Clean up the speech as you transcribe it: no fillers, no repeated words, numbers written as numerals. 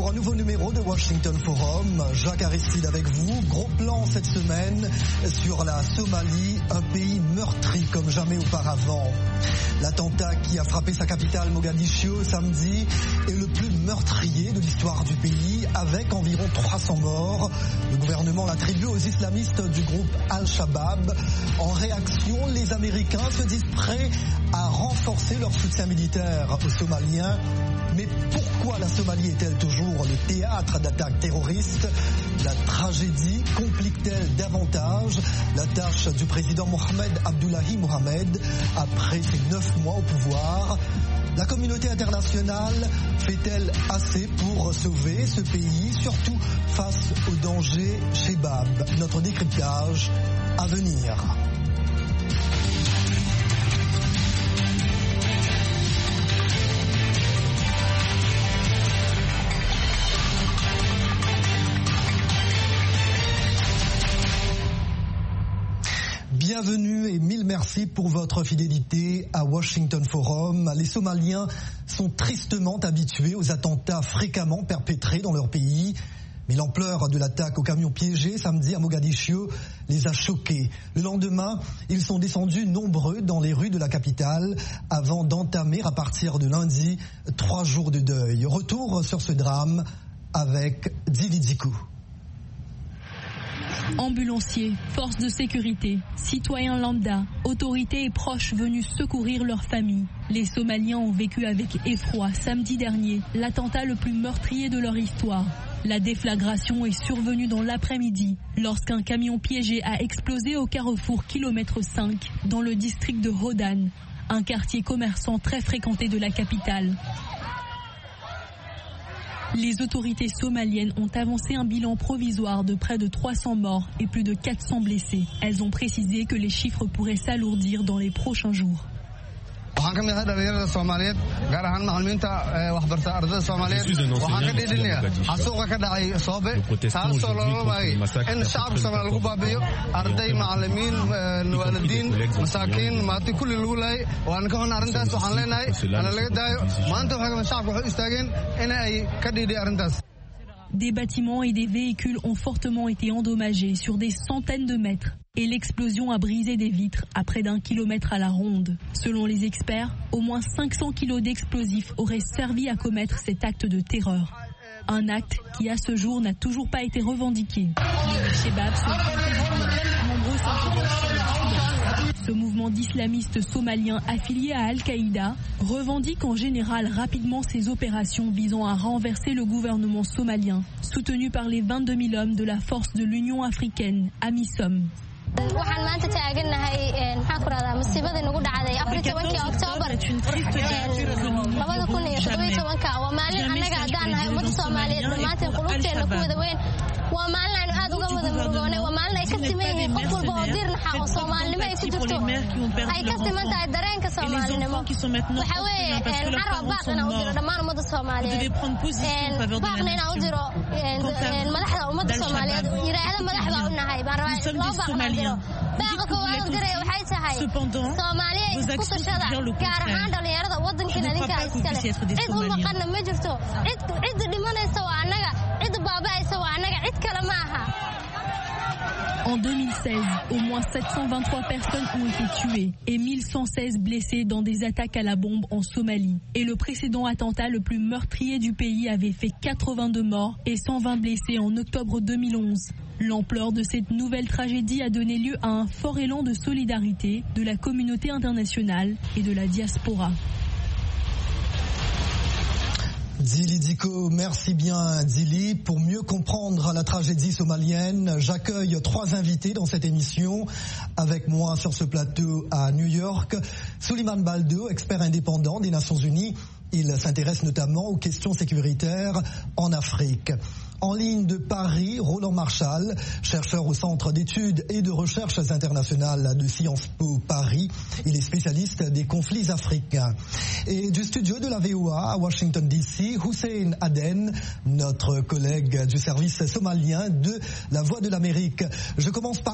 pour un nouveau numéro de Washington Forum. Jacques Aristide avec vous. Gros plan cette semaine sur la Somalie, un pays meurtri comme jamais auparavant. L'attentat qui a frappé sa capitale Mogadiscio samedi est le plus meurtrier de l'histoire du pays, avec environ 300 morts. Le gouvernement l'attribue aux islamistes du groupe Al-Shabaab. En réaction, les Américains se disent prêts à renforcer leur soutien militaire aux Somaliens. Mais pourquoi la Somalie est-elle toujours le théâtre d'attaques terroristes? La tragédie complique-t-elle davantage la tâche du président Mohamed Abdullahi Mohamed après ses 9 mois au pouvoir? La communauté internationale fait-elle assez pour sauver ce pays, surtout face au danger Shebab? Notre décryptage à venir. Bienvenue et mille merci pour votre fidélité à Washington Forum. Les Somaliens sont tristement habitués aux attentats fréquemment perpétrés dans leur pays. Mais l'ampleur de l'attaque au camion piégé samedi à Mogadiscio les a choqués. Le lendemain, ils sont descendus nombreux dans les rues de la capitale avant d'entamer à partir de lundi 3 jours de deuil. Retour sur ce drame avec Dili Dikou. Ambulanciers, forces de sécurité, citoyens lambda, autorités et proches venus secourir leurs familles. Les Somaliens ont vécu avec effroi samedi dernier l'attentat le plus meurtrier de leur histoire. La déflagration est survenue dans l'après-midi lorsqu'un camion piégé a explosé au carrefour kilomètre 5 dans le district de Hodan, un quartier commerçant très fréquenté de la capitale. Les autorités somaliennes ont avancé un bilan provisoire de près de 300 morts et plus de 400 blessés. Elles ont précisé que les chiffres pourraient s'alourdir dans les prochains jours. Je suis un enfant nous protestons aujourd'hui contre le massacre Des bâtiments et des véhicules ont fortement été endommagés sur des centaines de mètres et l'explosion a brisé des vitres à près d'1 kilomètre à la ronde. Selon les experts, au moins 500 kilos d'explosifs auraient servi à commettre cet acte de terreur. Un acte qui à ce jour n'a toujours pas été revendiqué. Les Shebab sont nombreux Ce mouvement d'islamistes somaliens affiliés à Al-Qaïda revendique en général rapidement ses opérations visant à renverser le gouvernement somalien, soutenu par les 22 000 hommes de la force de l'Union africaine, AMISOM. waxaan maanta taaganahay maxaan ku radaa musiibadii nagu dhacday 14 Oktoobar 2017 waa maalin annaga haddaan nahay ummadda Soomaaliyeed dhammaanteen qulubteena ku wada weyn waa maalin aynu aad uga wada murugoonay waa maalin ay ka siman yihiin qof walba oo diirnaxa oo Soomaalinimo ay ku jirto ay ka siman tahay dareenka Soomaalinimo waxa weeye carab baaqna u diro dhammaan ummadda Soomaaliyeed baaqna inaan u diro madaxda ummadda Soomaaliyeed yiraahdo madaxda u nahay baan rabaa loo baaqna baaqa koowaad diray waxay tahay Soomaaliya isku tashada gaar ahaan dhalinyarada wadankeena ninka iskale cid u maqan ma jirto cid dhimanaysa waa annaga cid baabaaysa waa annaga cid kale ma aha. En 2016, au moins 723 personnes ont été tuées et 1116 blessées dans des attaques à la bombe en Somalie. Et le précédent attentat le plus meurtrier du pays avait fait 82 morts et 120 blessés en octobre 2011. L'ampleur de cette nouvelle tragédie a donné lieu à un fort élan de solidarité de la communauté internationale et de la diaspora. Dili Diko, merci bien Dili. Pour mieux comprendre la tragédie somalienne, j'accueille 3 invités dans cette émission. Avec moi sur ce plateau à New York, Souliman Baldo, expert indépendant des Nations Unies. Il s'intéresse notamment aux questions sécuritaires en Afrique. En ligne de Paris, Roland Marchal, chercheur au Centre d'études et de recherches internationales de Sciences Po Paris. Il est spécialiste des conflits africains. Et du studio de la VOA à Washington DC, Hussein Aden, notre collègue du service somalien de La Voix de l'Amérique. Je commence par